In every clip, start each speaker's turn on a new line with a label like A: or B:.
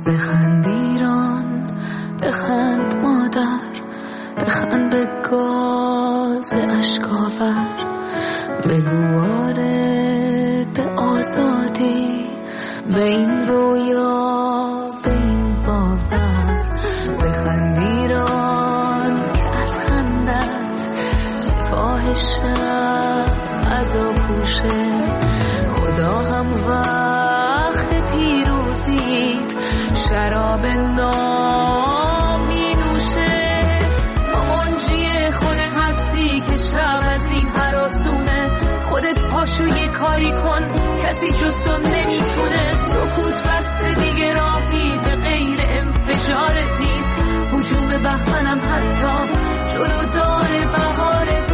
A: بخند ایران، بخند مادر، بخند به گاز اشکاور، بگو آره به آزادی، به این رویا، به این باور. بخند ایران که از خندت سپاه شب عزا پوشه، خدا هم وقت پیروزیت شراب نام می نوشه. تو منجی خود هستی که شب از این هراسونه، خودت پاشو یه کاری کن، کسی جز تو نمیتونه. سکوت بسته دیگه راهی به غیر انفجارت نیست، هجوم بهمنم حتی جلو داره بهارت.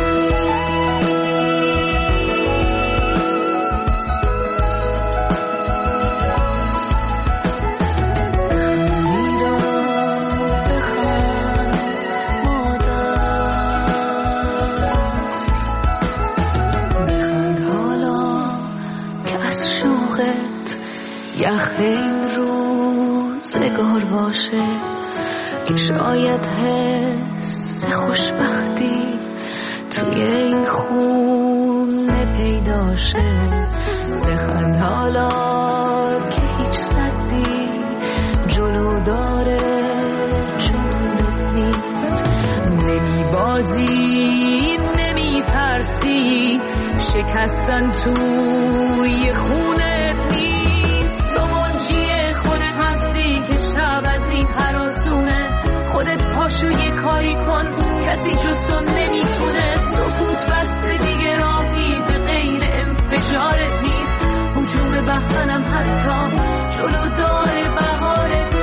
A: یخ این روزگار باشه که شاید حس خوشبختی توی این خونه پیدا شه. بخند حالا که هیچ صدی جلو داره جنونت نیست، نمی بازی نمی ترسی، شکستن توی خونه نیست. تو منجی خودت هستی که شب از این هراسونه، خودت پاشو یه کاری کن، کسی جز تو نمیتونه. سکوت بسته دیگه راهی به غیر انفجارت نیست، هجوم بهمنم حتی جلو داره بهارت.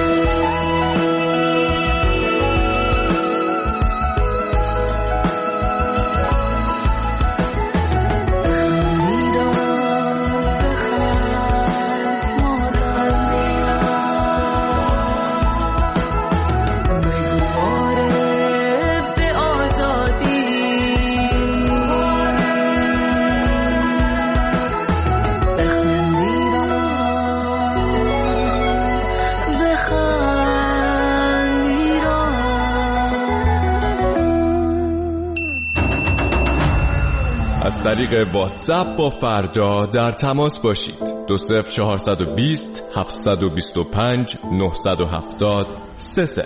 B: از طریق واتساپ با فردا در تماس باشید. 20420 725 970 30.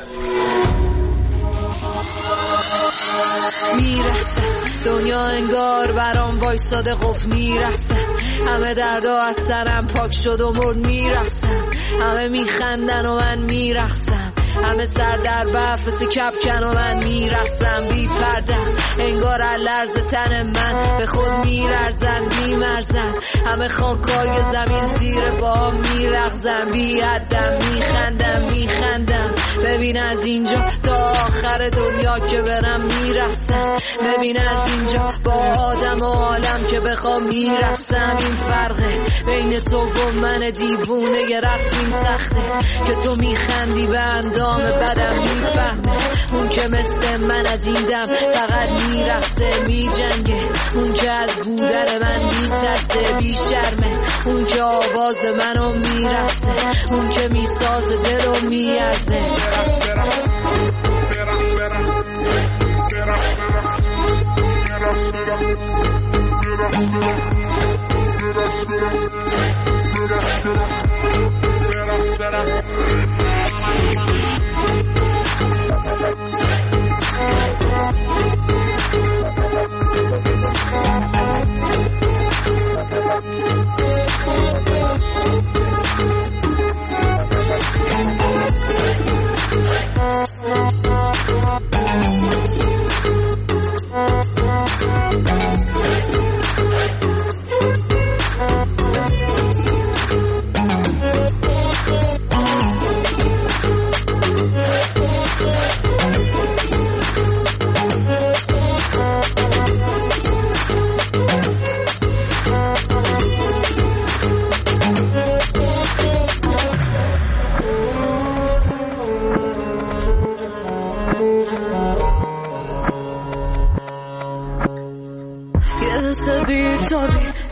A: میرسه دنیا انگار برام وایساده قفل، میرسه همه دردا از سرم پاک شد و مرد، میرسم همه میخندن و من میرقصم، همه سر در برف مثل کپکن و من میرقصم بی پرده، انگار لرز تن من به خود میلرزن میمرزن، همه خاکای زمین زیر پا میرقصن بی حدم میخندم ببین از اینجا تا آخر دنیا که برم میرقصم، ببین از اینجا با آدم و عالم که بخوام میرقصم. این فرقه بین تو و من دیوونه یه رقصیم سخته که تو میخندی به اندام بدم میفهمه، اون که مثل من از این دم فقط میرقصه میجنگه، اون که از بودن من میترسه بیشرمه، اون که آواز منو میرقصه، اون که میسازه دلو میارزه.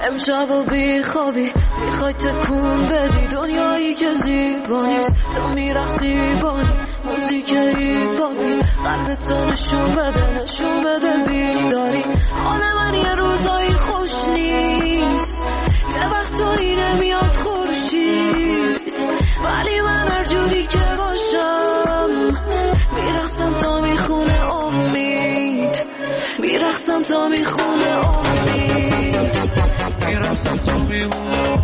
A: امشب و بیخوابی میخوای تکون بدی دنیایی که زیبا نیست تو میرقصی بانی موزیک ایبانی قلبتو نشون بده بیداری حال من یه روزایی خوش نیست یه وقتایی نمیاد خورشید ولی من هر جوری که باشم میرقصم تا میخونه امید میرقصم تا میخونه امید میرقصم تا میخونه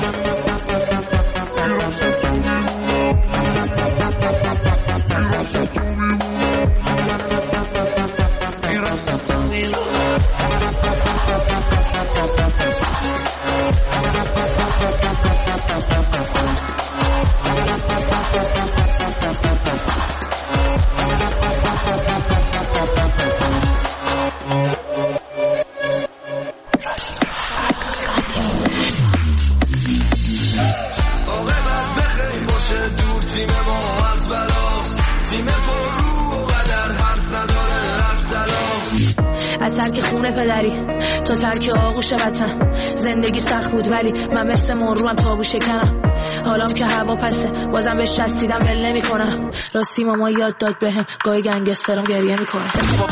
C: از ترک خونه پدری تا ترک آغوش وطن زندگی سخت بود ولی من مثل مروم تابو شکنم حالام که هوا پسه بازم بهش رسیدم ول نمی کنم راستی ماما یاد داد بهم گاهی گنگسترم گریه میکنه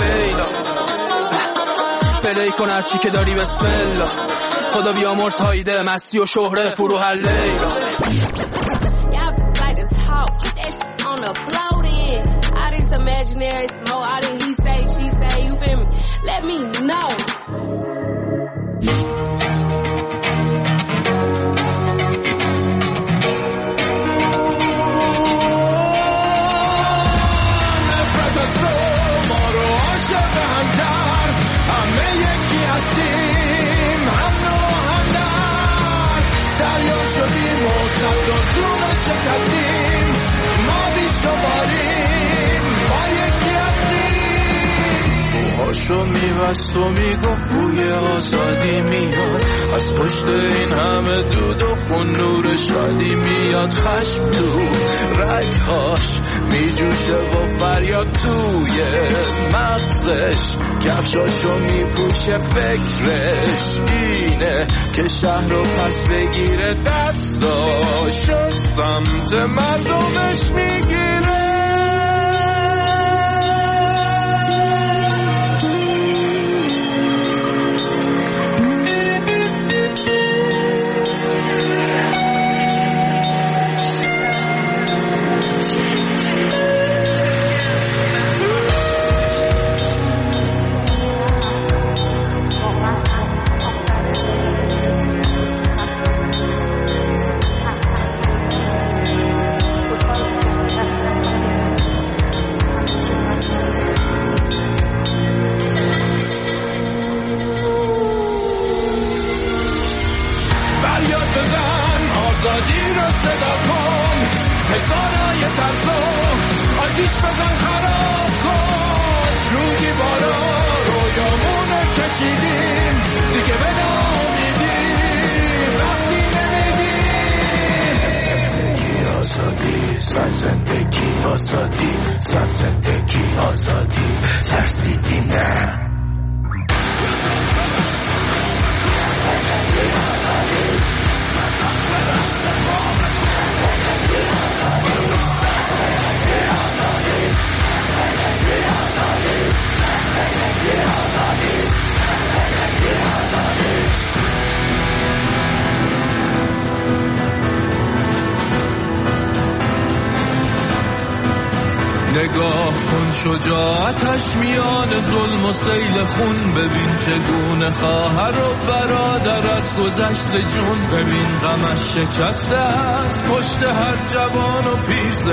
D: پلی کن هرچی که داری بسم الله خدا بیامرز هایده مستی و شهره فرو هر لیلا imaginary smoke, all that he say, she say, you feel me? Let me know. نفرت از تو ما رو عاشق هم کرد همه یکی هستیم هم نوع هم درد دریا شدیم و صد و دونه شکستیم ما بیشماریم هاشو میبست و میگفت بوی آزادی میاد از پشت این همه دود و خون نور شادی میاد خشم تو رگهاش میجوشه و فریاد توی مغزش کفشاشو میپوشه فکرش اینه که شهر رو پس بگیره دستاشو سمت مردمش میگیره نگاه کن شجاعتش میان ظلم و سیل خون ببین چگونه خواهر و برادرت گذشت جون ببین غمش شکسته است پشت هر جوان و پیش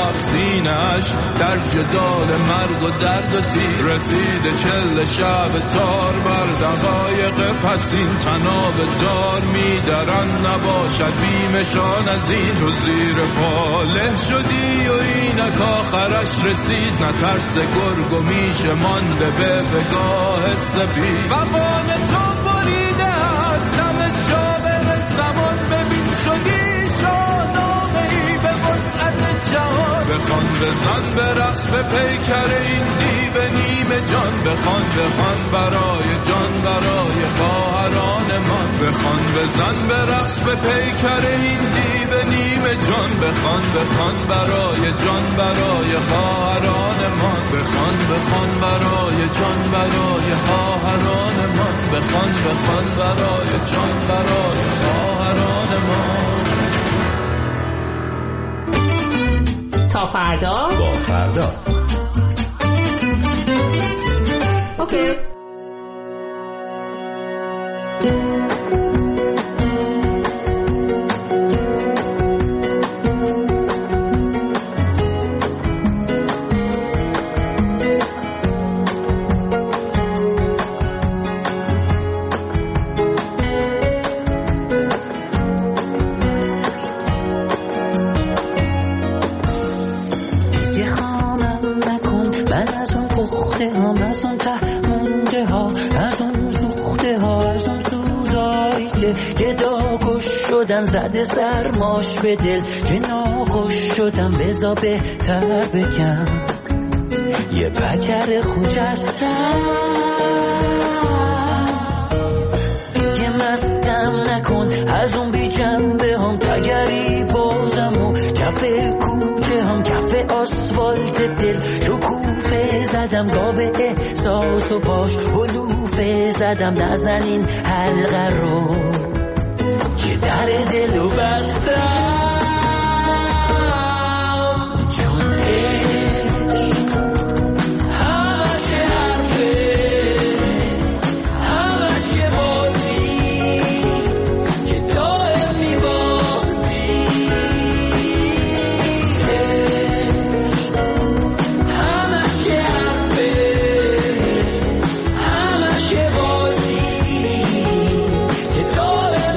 D: تفسینش در جدال مرگ و درد و تیر رسیده چل شب تار بر دقایق پس این تناب دار میدرن نباشد بیمشان از این تو زیر پاله شدی و اینک آخرش رسید نترس گرگ و میشه مانده به بگاه سپید وقان تو بریده است دم جابر زمان ببین شدی شاهنامه ای به وسعت جهان بخوان بزن به رقص به پیکر این دیو نیمه جان. بخوان برای جان برای خواهران من. بخوان بزن به رقص به پیکر این دیو نیمه جان. بخوان برای جان برای خواهران من. بخوان برای جان برای خواهران من. بخوان برای جان برای خواهران من.
C: تا فردا
E: با فردا.
C: اوکی.
F: زده سرماش به دل که ناخوش شدم بزا بهتر بگم یه پکر خوجستم دیگه مستم نکن از اون بی جنبه هم تگری بازم و کف کوچه هم کف آسفالت دل شکوفه زدم گاوه احساس و پاش حلوفه زدم نزنین حلقه رو که در دلو بستم چون عشق همش حرفه همش بازی که دائم میبازی عشق همش حرفه همش بازی که دائم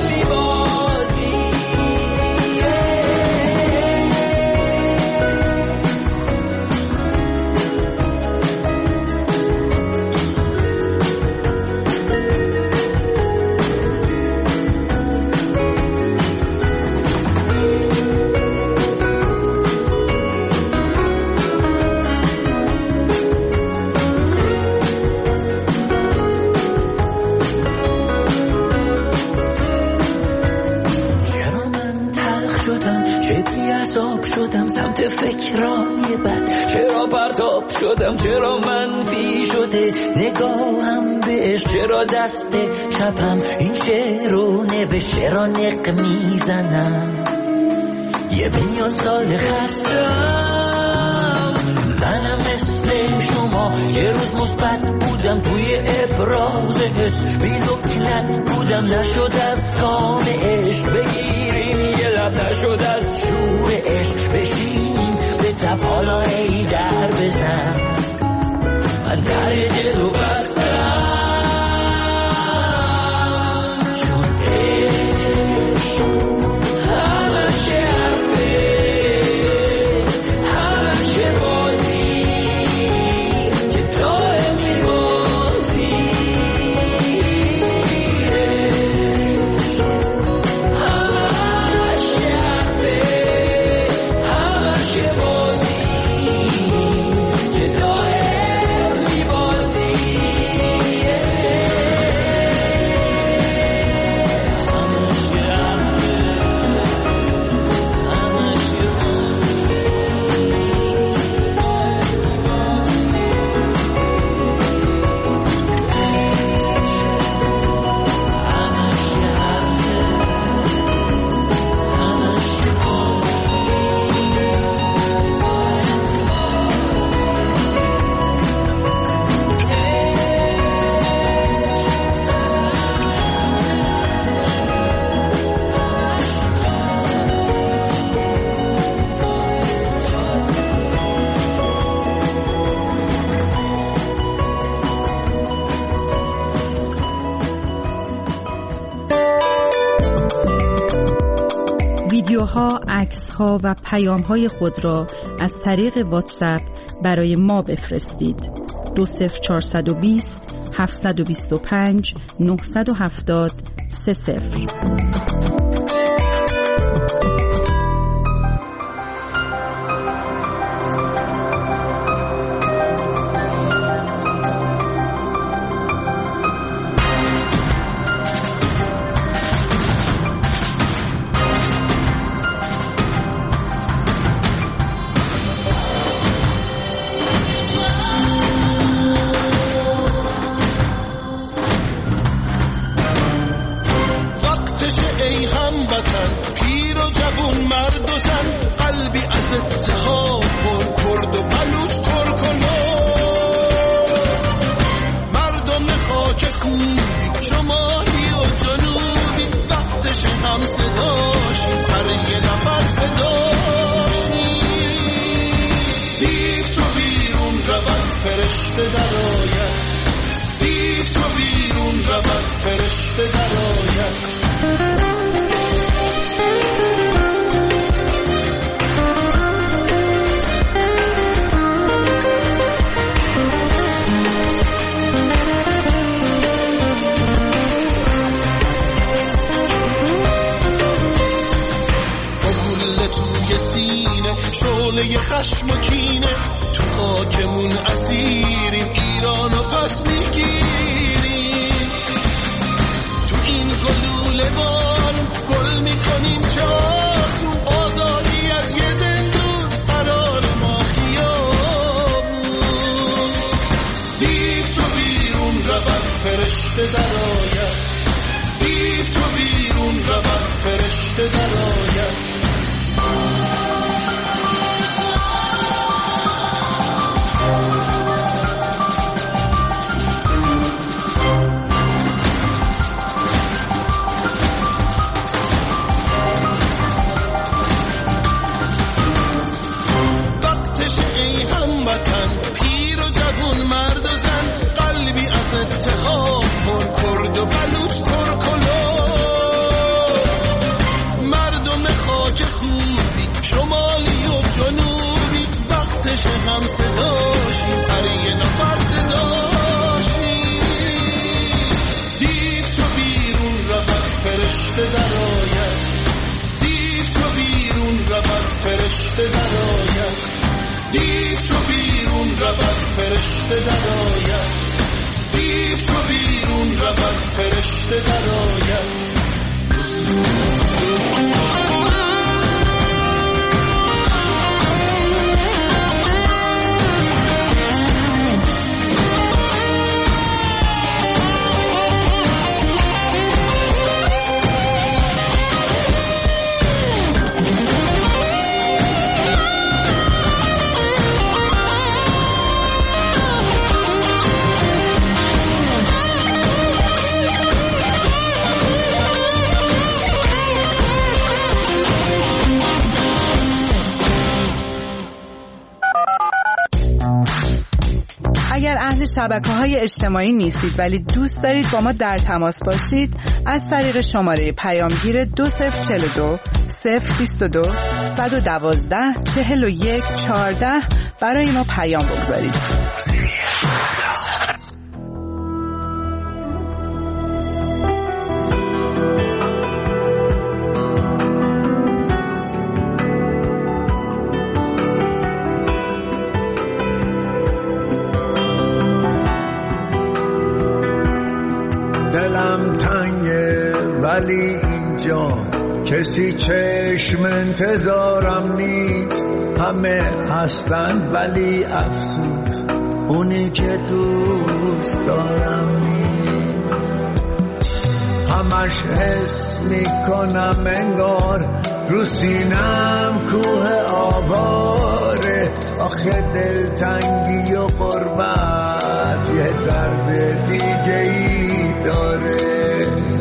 F: شدم سمت فکرای بد چرا پرتاب شدم چرا منفی شده نگاهم بهش چرا دست چپم این شعر رو نوشت چرا نق میزنم یه میلیون سال خستم منم مثل شما یه روز مثبت بودم توی ابراز حس بی لکنت بودم نشد از کام عشق بگیریم یه لب نشد از شور عشق بشینیم به تب حالا ای در بزن من در دلو بستم چون عشق همش حرفه همش بازی که دائم میبازی همش حرفه همش بازی که دائم میبازی
G: ویدیوها، عکس‌ها و پیام‌های خود را از طریق واتساپ برای ما بفرستید. 20420 725 970 30.
E: ها پر کرد و بلوچ ترکلو، مردم خاک خوبی شمالی و جنوبی، وقتش هم صداشیم هر یه نفر صداشیم. دیو تو بیرون رود فرشته در آید، دیو تو بیرون رود فرشته در آید. توی سینه شعله خشم و کینه، تو خاکمون اسیریم ایرانو پس میگیریم. تو این گلوله بارون گل میکنیم چه آسون، آزادی از یه زندون قرار ما خیابون. دیو تو بیرون رود فرشته در آید، دیو تو بیرون رود فرشته در آید. ای هموطن پیر و جوون مرد و زن، قلبی از اتحاد پر کرد و بلوچ ترکلو، مردم خاک خوبی شمالی و جنوبی، وقتش هم صداشیم هر یه نفر صداشیم. دیو تو بیرون رود فرشته در آید، دیو تو بیرون رود فرشته در آید. دیو تو بیرون رود فرشته در آید، دیو تو بیرون رود فرشته در آید.
H: اگر اهل شبکه‌های اجتماعی نیستید ولی دوست دارید با ما در تماس باشید، از طریق شماره پیامگیر 2042 022 112 41 14 برای ما پیام بگذارید.
I: دلم تنگه ولی اینجا کسی چشم انتظارم نیست، همه هستن ولی افسوس اونی که دوست دارم نیست. همش حس میکنم انگار رو سینم کوه آواره، آخه دلتنگی و غربت یه درد دیگه ای داره.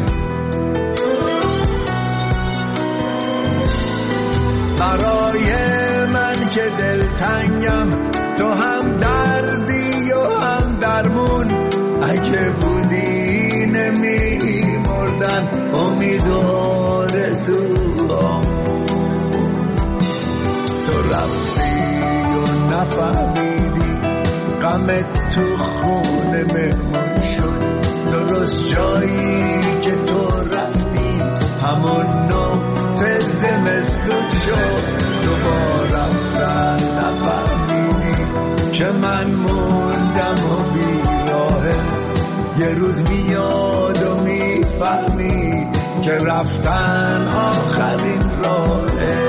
I: برای من که دلتنگم تو هم دردی و هم درمون، اگه بودی نمی مردن امید و رسوامون. تو رفتی و نفهمیدی غمت تو خونه مهمون شد، درست جایی که تو رفتی همون نقطه زمستون شد. دوباره رفتن نفهمیدی که من موندم و بیراهه، یه روز میاد و میفهمی که رفتن آخرین راهه.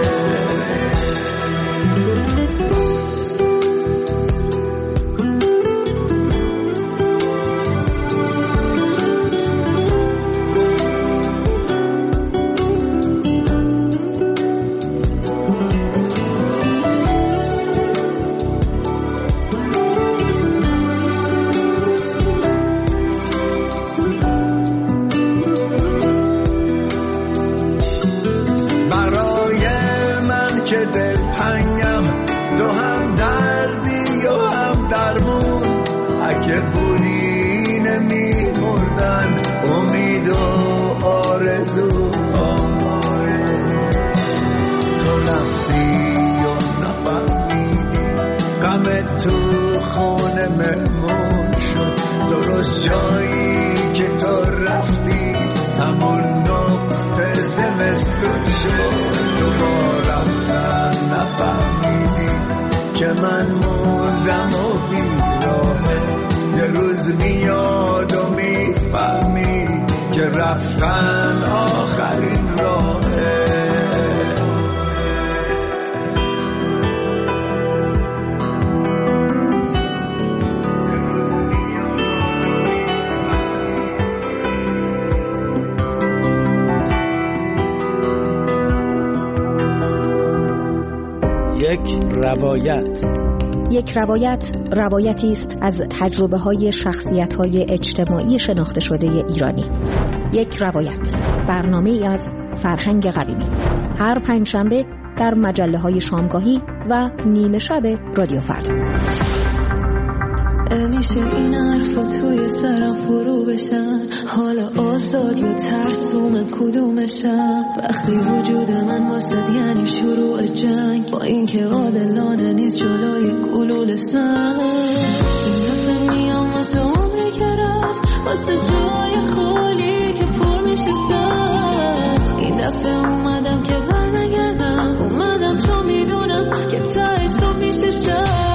I: دردی و هم درمون، اگه بودی نمیمردن امید و آرزو. تو رفتی و نفهمیدی غم تو خونه مهمون شد. درست جایی که تو رفتی همون نقطه زمستون شد. تو با رفتن نفهمیدی که من موندم و بیراهه. یه روز میاد و میفهمی که رفتن آخرین راهه.
J: یک روایت روایتی است از تجربه‌های شخصیت‌های اجتماعی شناخته شده ایرانی. یک روایت برنامه‌ای از فرهنگ قویمی، هر پنجشنبه در مجله‌های شامگاهی و نیمه شب رادیو فردا.
A: میشه این حرفا توی سرم فرو بشن، حالا آزاد یا ترسوم کدومشم؟ وقتی وجود من واسد یعنی شروع جنگ، با اینکه عادلانه نیست جلوی گلوله سنگ. این دفعه میام واسه عمری که رفت، واسه جای خالی که پر میشه سخت. این دفعه اومدم که بر نگردم، اومدم چون میدونم که تای صبح میشه شب.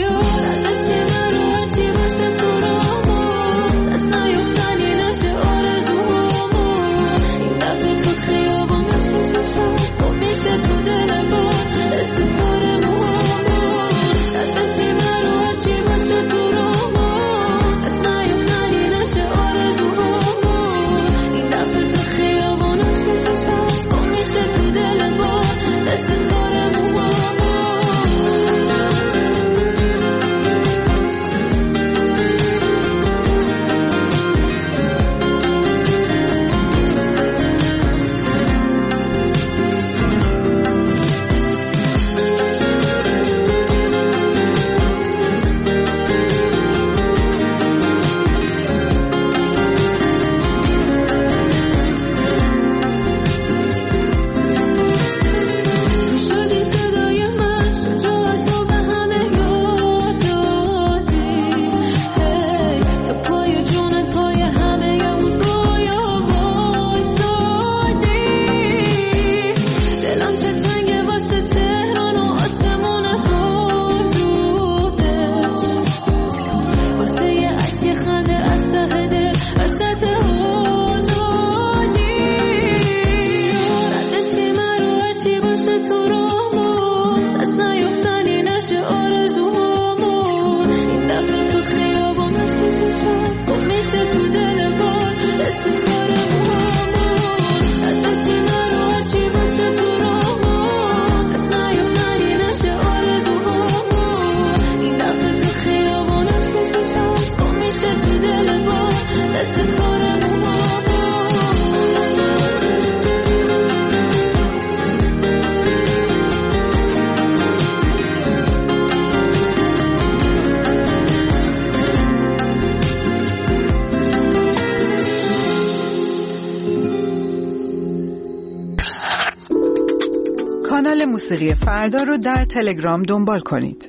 H: کانال موسیقی فردا رو در تلگرام دنبال کنید.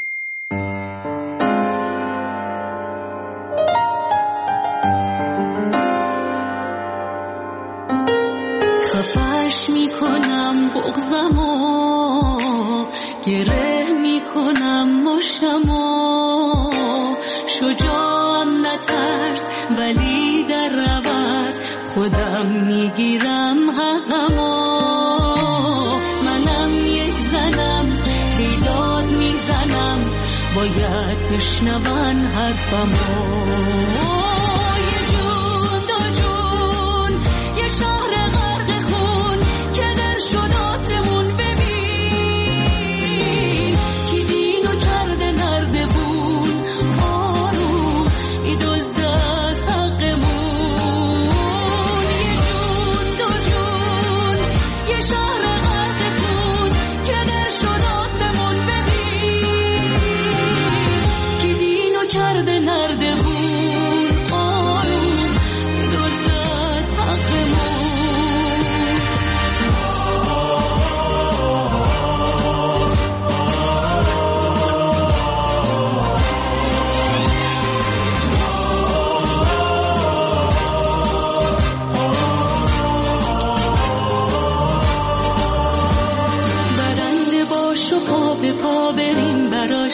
A: خفش میکنم بغضمو، گره میکنم مشتمو، شجاعم نترس ولی در عوض خودم میگیرم حقمو. منم یک زنم بیداد میزنم، باید بشنون حرفمو.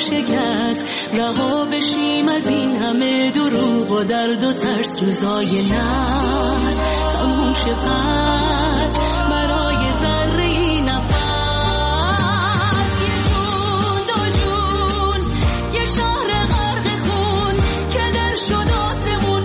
K: شکست، رها بشیم از این همه دروغ و درد و ترس. روزای ناز تموم شه پس برای ذره نفس. یه جون دو جون یه شهر غرق خون که در شد آسمون.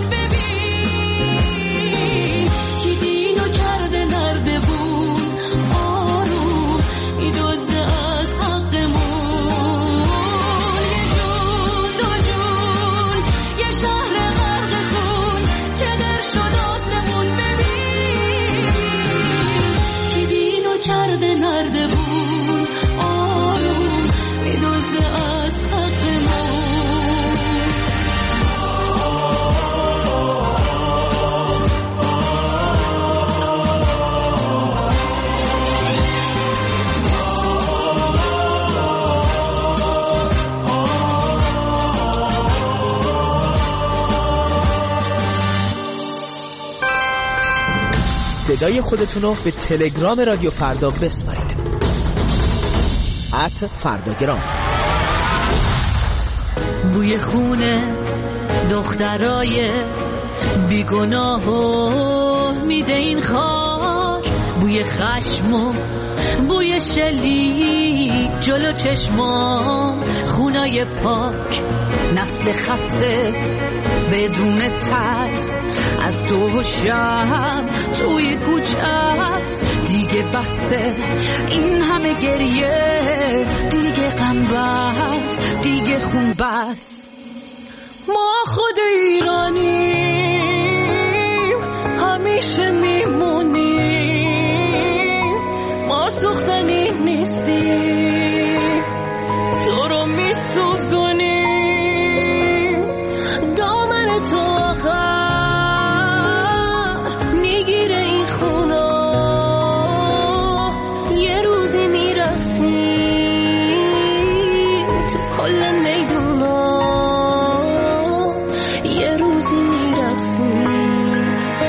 K: ببین کی دینو کرده نردبون، آروم میدزده از حقمون. یه جون دو جون یه شهر غرق خون که در شد آسمون. ببین کی دینو کرده نردبون، آروم میدزده از حقمون.
L: صدای خودتونو به تلگرام رادیو فردا بسپارید. @فرداگرام.
K: بوی خونه دخترای بیگناهو میده این خاک، بوی خشم و بوی شلیک جلو چشمام، خونای پاک نسل خسته بدون ترس از دو شب توی کوچه است. دیگه بسه این همه گریه، دیگه غم بس، دیگه خون بس. ما خود ایرانیم همیشه میمونیم، ما سوختنی نیستیم تو رو میسوزونیم. دامن تو آخر میگیره این خونا، یه روزی میرقصیم تو کل میدونا، یه روزی میرقصیم.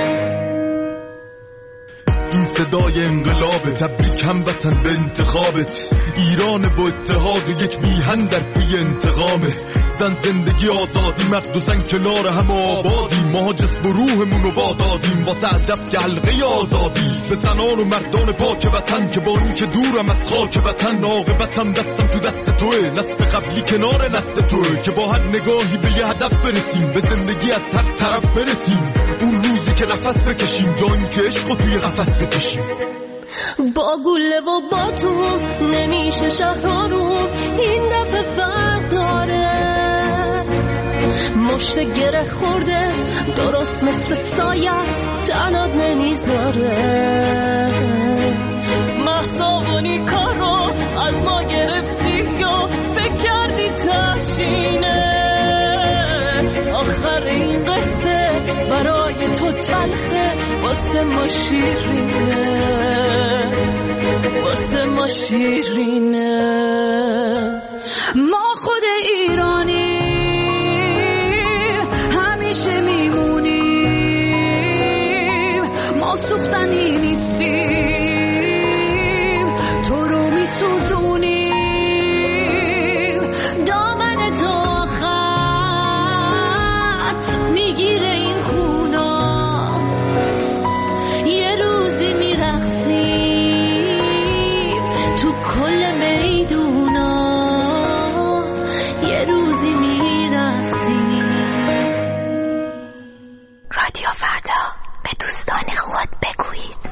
M: این صدای انقلاب تبریک هموطن به انتخابت. ایران با اتحاد یک میهن در پی انتقامه. زن زندگی آزادی، مرد و زن کنار هم آبادی. ما جسم و روحمون رو وادادیم واسه هدف که حلقه آزادی. به زنان و مردان پاک وطن که با این که دورم از خاک وطن، عاقبتم دستم تو دست توه. نسل قبلی کنار نسل توه که با هر نگاهی به یه هدف برسیم، به زندگی از هر طرف برسیم. اون روزی که نفس بکشیم، جایی که عشق توی قفس بکشیم.
K: با گله و با تو نمیشه شهر رو، این دفعه فرق داره. مشت گره خورده درست مثل سایت تنات نمیذاره. محصابونی کارو از ما گرفتی یا فکر کردی تشینه. آخر این قصه برای تو تلخه، واسه ما شیرینه، واسه ما شیرینه.
C: ما خود ایرانی همیشه میمونیم، ما سوختنی نیستیم تو رو میسوزونیم. دامن تو آخر میگیره این خونا، یه روزی میرقصیم تو کل میدونا، یه روزی میرقصیم.
J: رادیو فردا، به دوستان خود بگویید.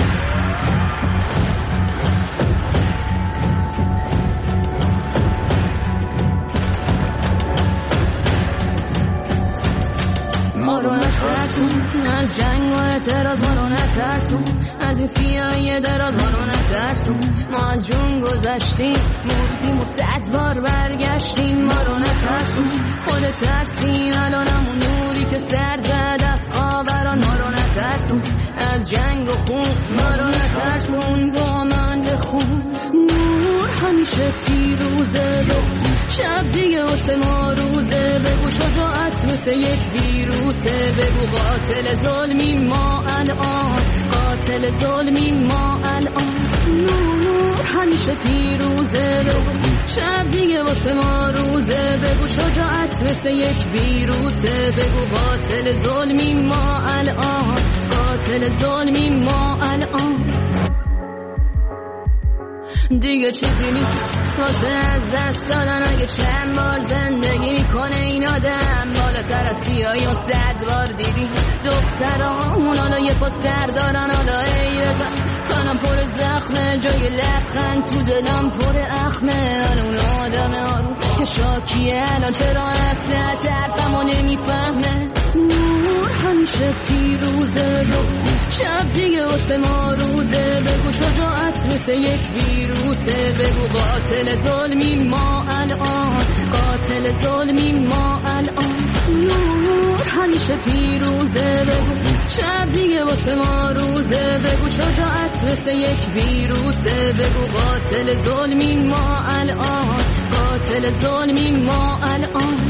K: ما رو نترسون از جنگ و اعتراض، ما رو نترسون از این سیاهی دراز، ما رو نترسون. ما از جون گذشتیم، مردیم و 100 بار برگشتیم. ما رو نترسون، خود ترسیم الانمون نوری که سر زد از خاوران. ما رو نترسون از جنگ و خون، ما رو نترسون با من بخون. نور همیشه پیروزه، شب دیگه واسه ما روزه. بگو شجاعت مثل یک ویروسه، بگو قاتل ظلمی ما الان، قاتل ظلمی ما الان. نور همیشه پیروزه، بگو شب دیگه واسه ما روزه، بگو شجاعت مثل یک ویروسه، بگو قاتل ظلمی ما الان، قاتل ظلمی ما الان. دیگه چیزی نیست واسه از دست دادن، اگه چند بار زندگی میکنه این آدم. بالاتر از سیاهی و 100 بار دیدی دخترامون حالا یه پاس دردارن. حالا ای بزن تنم پر زخمه، جای لبخند تو دلم پر اخمه. اون آدم آروم که شاکیه الان چرا اصلا طرفمو نمیفهمه. نور همیشه پیروزه، شب دیگه واسه ما روزه، بگو شجاعت مثل یک ویروسه، بگو قاتل ظلمی ما الان، قاتل ظلمی ما الان. نور همیشه پیروزه، بگو شب دیگه واسه ما روزه، بگو شجاعت مثل یک ویروسه، بگو قاتل ظلمی ما الان، قاتل ظلمی ما الان.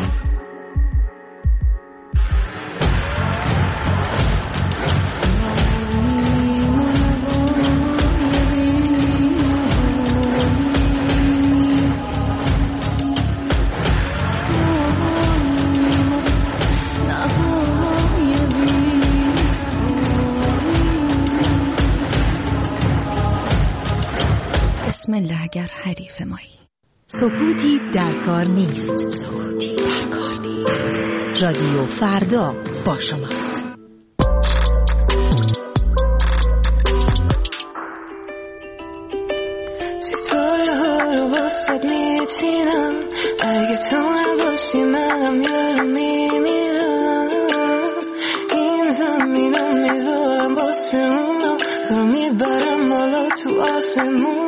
G: بسم الله اگر حریف مایی. سکوتی در کار نیست، سکوتی در کار نیست. رادیو فردا با شماست.
N: ستاره ها رو واسد میچینم، اگه تو نباشی منم یارو میمیرم. این زمین رو میذارم واسه اونا، رو میبرم بالا تو آسمون.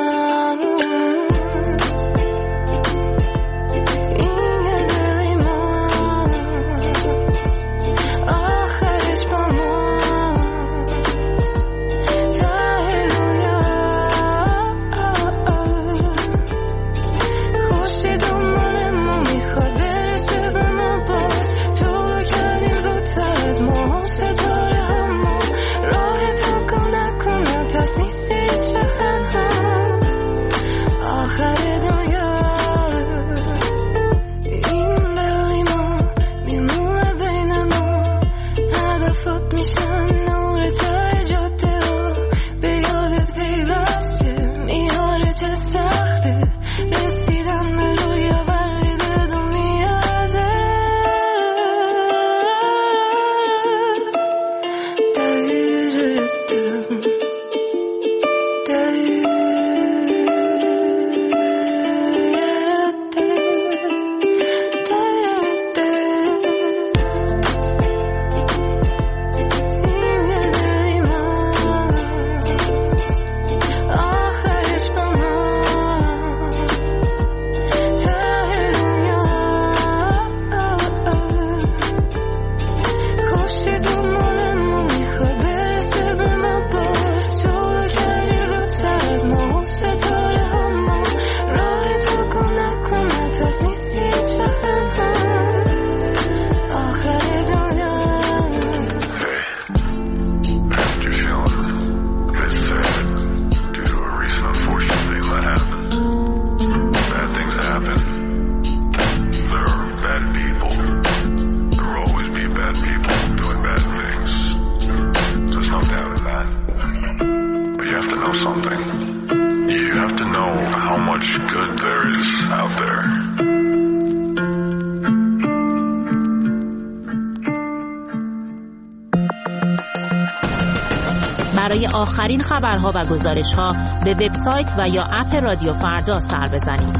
O: برای آخرین خبرها و گزارش‌ها به وبسایت و یا اپ رادیو فردا سر بزنید.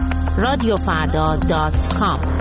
O: radiofarda.com.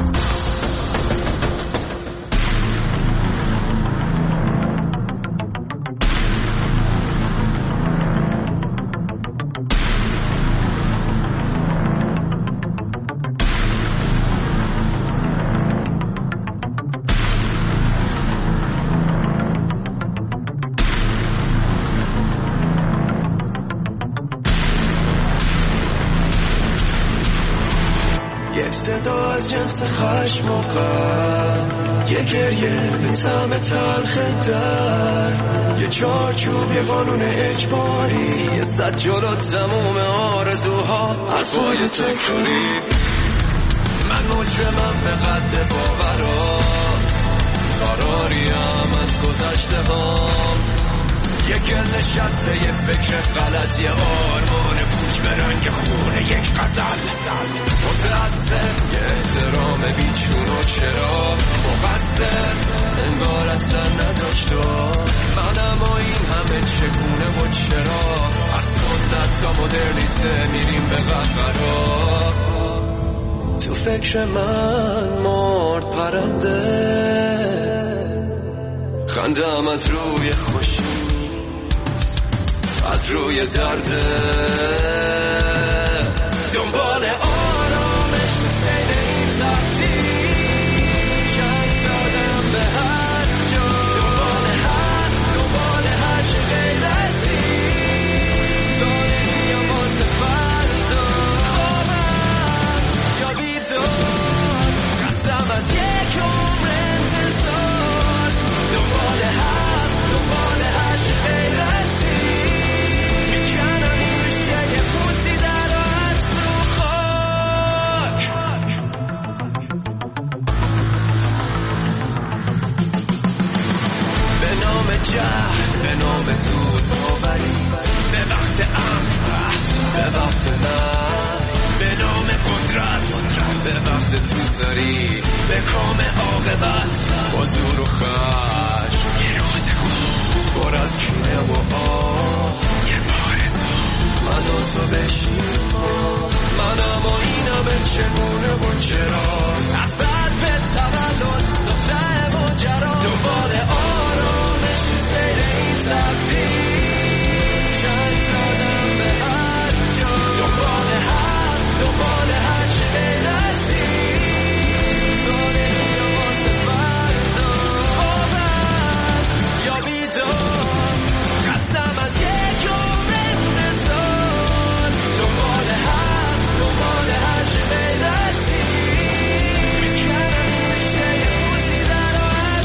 P: یا از جنس خشم و غم، یه گریه به طعم تلخ درد، یه چارچوب، یه قانون اجباری، یه صد جلو تموم آرزوها حرفای تکراری. من مجرمم به قد باورات، فراریم از گذشته هام، یه گل نشسته یه فکر غلط، یه آرمان پوچ به رنگ خونه یک غزل. متأسف یه احترام بیچون و چرا مقصر انگار اصلا نداشت. من اما این همه چگونه و چرا از سنت تا مدرنیته میریم به قهقرا. تو فکر من مرد پرنده، خندم از روی خوشی از روی درده، دنبال آرامش سیل این زبطی چند زدم به هر جا، دنبال هر چه غیر ازی زانه یا واسه فردا، خوابم یا بیدار، قسم از یک عمر انتظار، دنبال هر چه غیر ازی به نام زود باوری، به وقت امن به وقت نه، به نام قدرت به وقت توسری، به کام عاقبت با زور و خشم، یه روز خوب پر از کینه و آه، یه بارزا من و تو بشیم، من اما اینم چگونه و چرا، از بعد به تولد تا ته ماجرا، دنبال آرامش سیر این زبطی چند زدم به هر جا، دنبال هر چه غیر ازی زانه یا واسه فردا، خوابم یا بیدار، قسم از یک عمر انتظار، دنبال هر چه غیر ازی میکنم میشه یه روزی در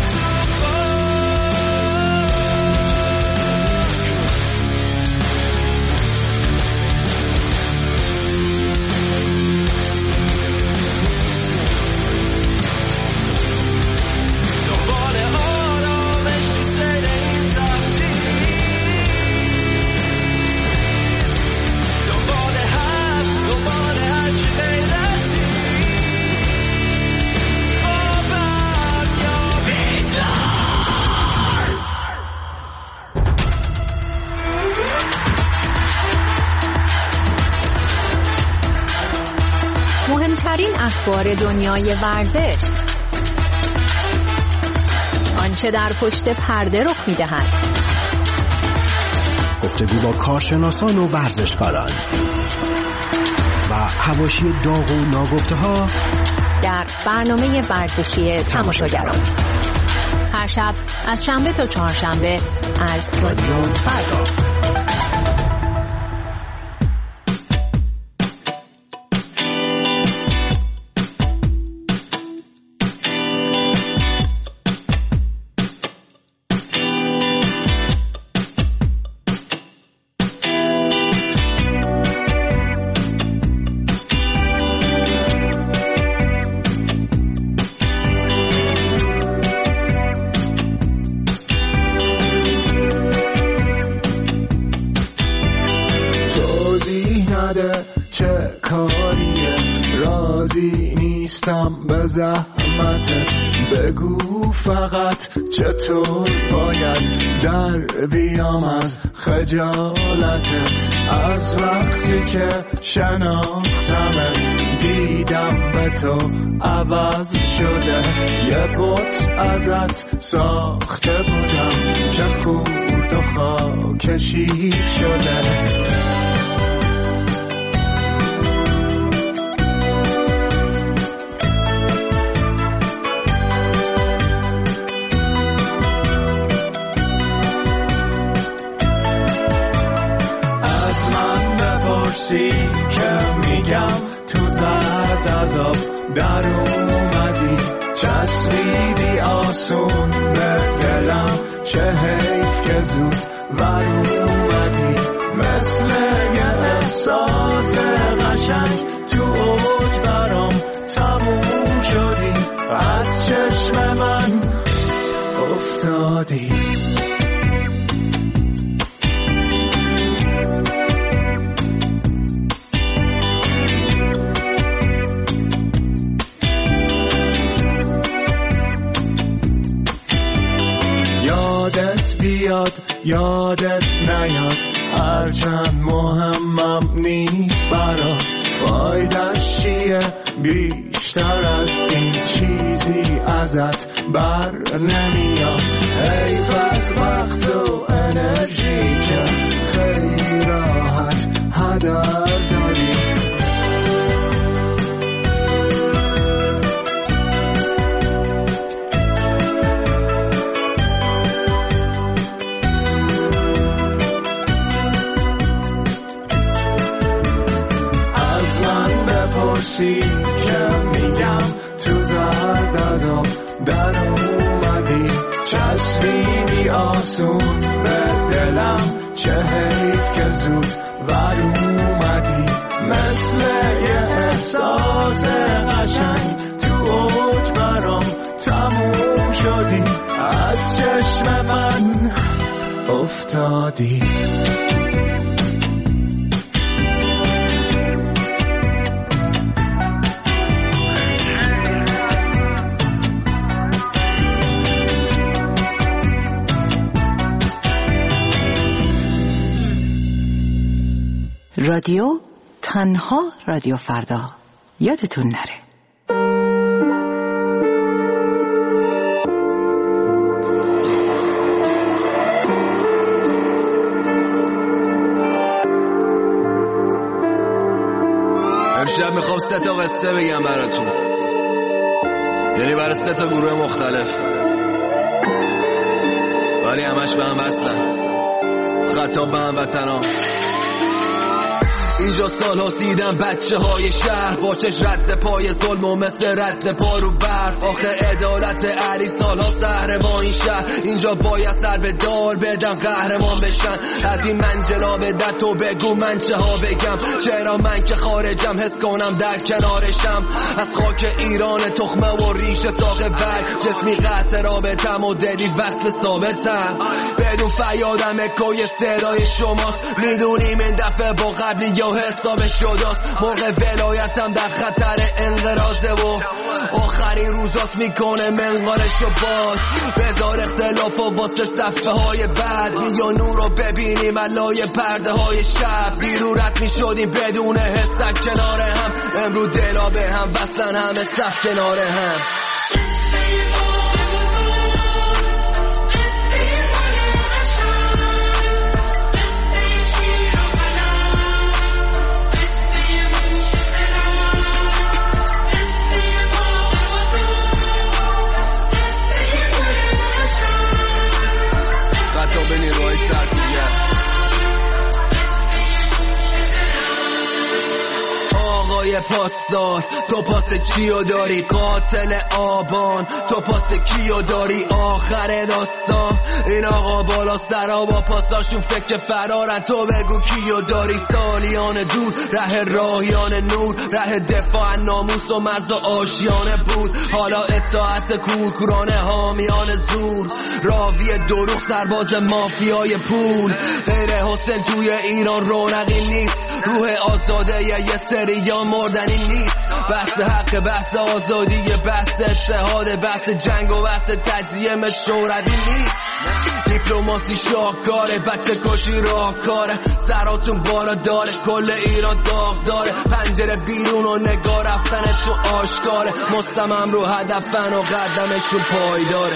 G: مهمترین اخبار دنیای ورزش، آنچه در پشت پرده رخ می‌دهد،
Q: گفتگو با کارشناسان و ورزشکاران و حواشی داغ و ناگفته‌ها
G: در برنامه ورزشی تماشاگران، هر شب از شنبه تا چهارشنبه از رادیو فردا.
I: چه کاریه راضی نیستم به زحمتت، بگو فقط چطور باید در بیام از خجالتت، از وقتی که شناختمت دیدم به تو عوض شده، یه بت ازت ساخته بودم که خورد و خاکشی شده. که میگم تو زرد عذاب در اومدی چسبیدی آسون به دلم، چه حیف که زود ور اومدی، مثل یه احساس قشنگ تو اوج برام تموم شدی، از چشم من افتادی. یادت بیاد یادت نیاد، هرچند مهمم نیست برات، فایدش چیه بیشتر از این چیزی ازت بر نمیاد. حیف از وقت و انرژی که خیلی راحت هدر داری. که میگم تو زرد ازم در اومدی، چسبیدی آسون به دلم، چه حیف که زود ور اومدی، مثل یه احساس قشنگ تو اوج برام تموم شدی، از چشم من افتادی.
H: رادیو تنها رادیو فردا، یادتون نره.
R: امشب میخوام 3 تا قصه بگم براتون، یعنی برای 3 تا گروه مختلف، ولی همش به هم وصلن، خطاب به هموطنا. اینجا سال ها دیدم بچه های شهر با چش رد پای ظلم و مثل رد پا رو برف. آخه عدالت علی سال ها سهر با این شهر، اینجا باید سر به دار بدن قهرمان بشن. از این منجلا به در تو بگو من چه ها بگم، چرا من که خارجم حس کنم در کنارشم. از خاک ایران تخمه و ریش ساق برگ، جسمی قطع رابطم و دلی وصل ثابتم. بدون فریادم اکوی صدای شماست، میدونیم این دفعه با قبلی یا حساب شداست. موقع ولایتم در خطر انقراضه و آخرین روزاست میکنه منقارشو باز. بذار اختلاف و واسه صفحه های بعد، یا نور رو ببینیم علای پرده های شب. دیرو رد میشدیم بدون حسک کنار هم، امرو دلا به هم وصلن همه صف کنار هم. پاسدار تو پاس چیو داری، قاتل آبان تو پاس کیو داری. آخر داستان این آقا بالا سرا با پاساشون فکر فرارن، تو بگو کیو داری. سالیان دور ره راهیان نور، ره دفاع ناموس و مرز و آشیانه بود. حالا اطاعت کورکورانه حامیان زور، راوی دروغ سرباز مافیای پول. غیر حسین توی ایران رونقی نیست، روح آزاده یه سریان مردنی نیست. بحث حق، بحث آزادی، بحث اتحاد، بحث جنگ و بحث تجزیه شوروی نیست. دیپلماسی شاهکاره، بچه کشی راهکاره. سراتون بالا داره، کل ایران داغ داره. پنجره بیرون و نگاه رفتنتون آشکاره. مصمم رو هدفن و قدمشون پایداره.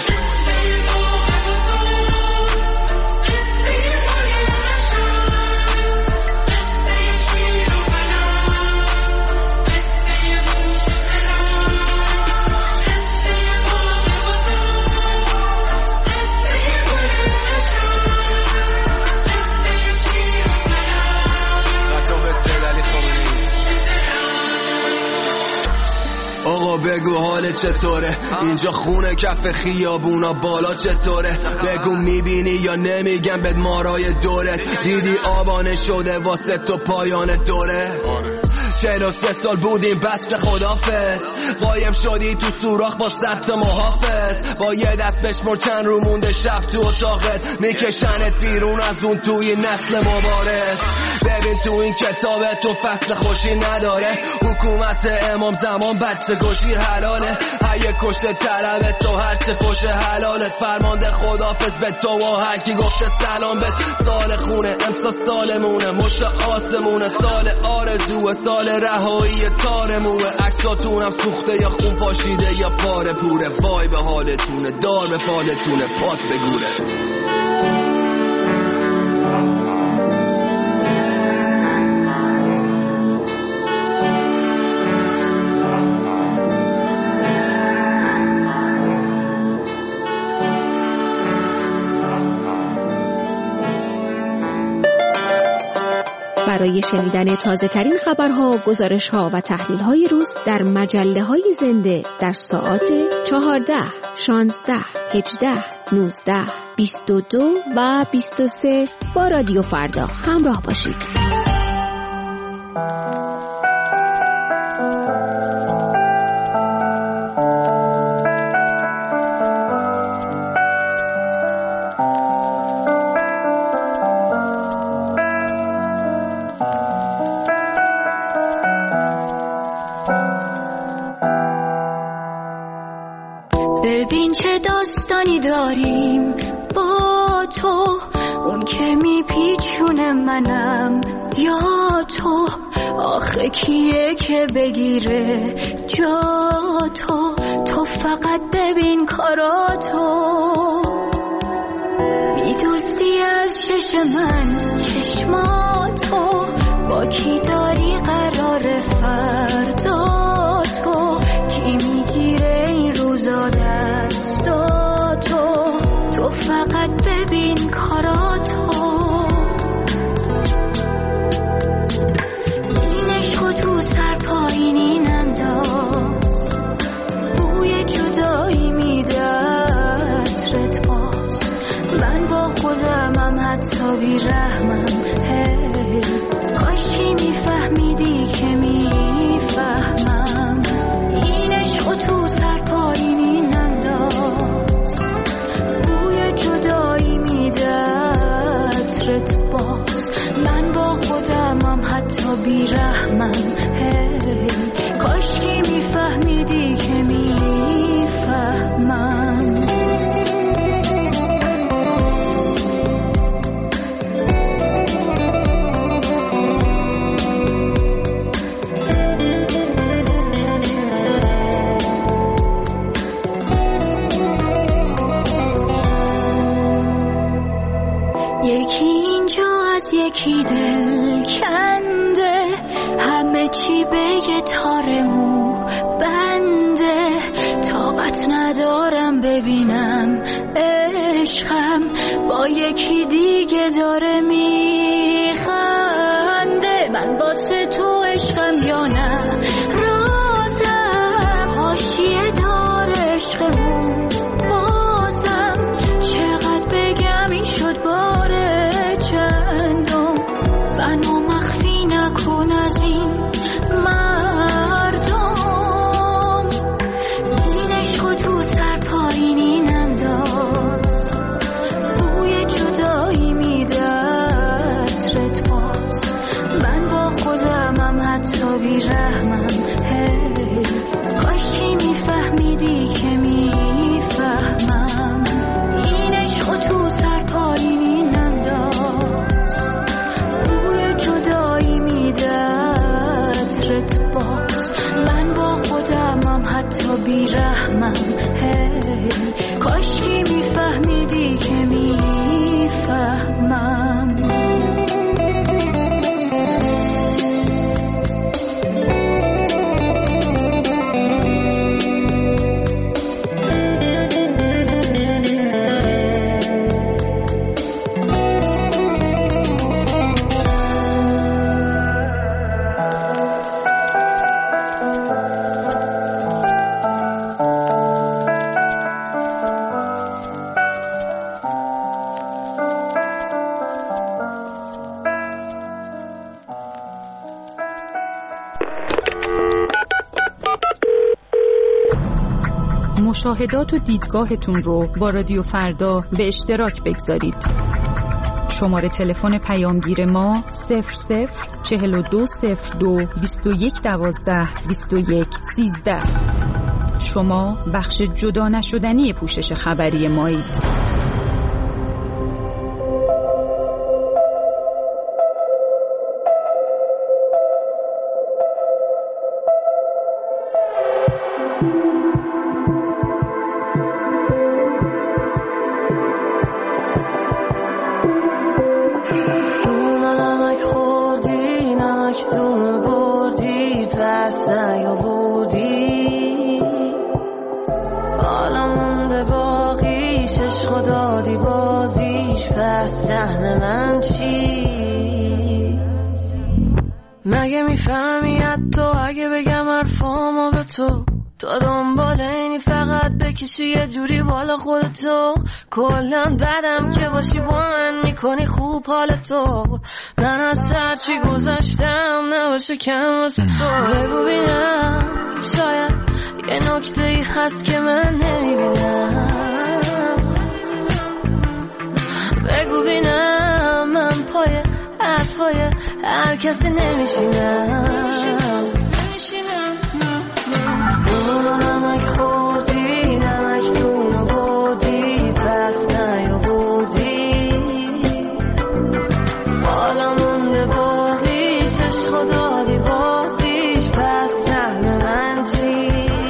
R: بگو حال چطوره؟ اینجا خونه کف خیابونا بالا چطوره؟ بگو میبینی یا نمیگم بد مارای دورت؟ دیدی آبانه شده واسه تو پایان دوره؟ 43 سال بودیم بس خدافظ، قایم شدی تو سوراخ با سخت محافظ، با یه دست بشمر چند رو مونده شب تو اتاقت، میکشنت بیرون از اون توی نسل مبارز. ببین تو این کتابت تو فصل خوشی نداره، حکومت امام زمان بچه کشی حلاله، هیه کشته طلبت تو هرچه فوش حلالت، فرمانده خدافظ به تو و هر کی گفته سلام بهت. سال خونه امسا سالمونه، مشت آسمونه، سال آرزوه، سال رهایی تارموه، عکساتونم سوخته یا خون پاشیده یا پاره پوره، وای به حالتونه دار به فالتونه پات بگوره.
J: برای شنیدن تازه ترین خبرها، گزارش‌ها و تحلیل‌های روز در مجله‌های زنده در ساعات 14، 16، 18، 19، 22 و 23 با رادیو فردا همراه باشید.
N: ببین چه داستانی داریم با تو، اون که میپیچونه منم یا تو، آخه کیه که بگیره جا تو فقط ببین کاراتو، میدوزی از چشم من چشماتو، با کی داری قرار فردا تو، کی میگیره این روزا دستاتو، تو فقط ببین کاراتو، این عشقو تو سر پایینی ننداز، بوی جدایی میده عطرت باز، من با خودمم حتی بی رحمم، هی کاشی میفهمیدی که میفهمم، این عشقو تو سر پایینی ننداز، بوی جدایی میده عطرت باز، من با خودمم حتی بی رحمم، هی کاشکی میفهمیدی که میفهمم. یکی اینجا از یکی دل کنده، همه چی به یه تار مو بنده، طاقت ندارم ببینم عشقم با یکی دیگه داره میخنده، من واسه تو عشقم یا نه رازم، حاشیه دار عشقمون بازم، چقدر بگم این شد باره چندم، منو مخفی نکن از این مردم، این عشقو تو سر پایینی ننداز، بوی جدایی میده عطرت باز، من با خودمم حتی بی رحمم، هی کاشی میفهمیدی که میفهمم، این عشقو تو سر پایینی ننداز، بوی جدایی میده عطرت باز، من با خودمم حتی بی رحمم، هی کاشکی میفهمیدی که میفهمم.
G: مشاهدات و دیدگاهتون رو با رادیو فردا به اشتراک بگذارید. شماره تلفن پیامگیر ما 00420221122113. شما بخش جدا نشدنی پوشش خبری مایید.
K: مگه میفهمی حتی اگه بگم حرفامو به تو دنبال اینی فقط بکشی یه جوری بالا خودتو کلن بدم که باشی با من میکنی خوب حالتو من از هرچی گذاشتم نباشه کم واسه تو بگو بینم شاید یه نکته ای هست که من نمیبینم بگو بینم من پای حرفای هر کسی نمیشینم دونو نمک خوردی نمک دونو بودی پس نیا بودی حالا مونده باقیش عشق دادی بازیش پس سهم من چی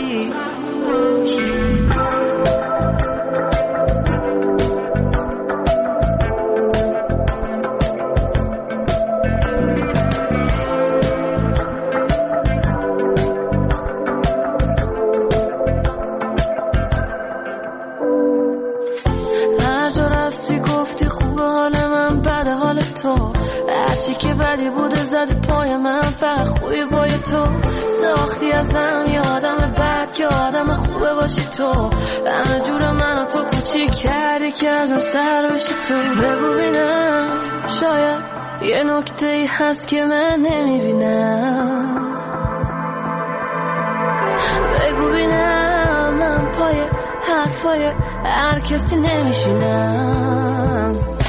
K: هرچی که بدی بوده زدی پای من فقط خوبی بای تو ساختی ازم یه آدم بد که آدم خوبه باشی تو همه جور منو تو کوچیک کردی که ازم سر بشی تو بگو بینم شاید یه نکته ای هست که من نمیبینم بگو بینم من پای حرفای هر کسی نمیشینم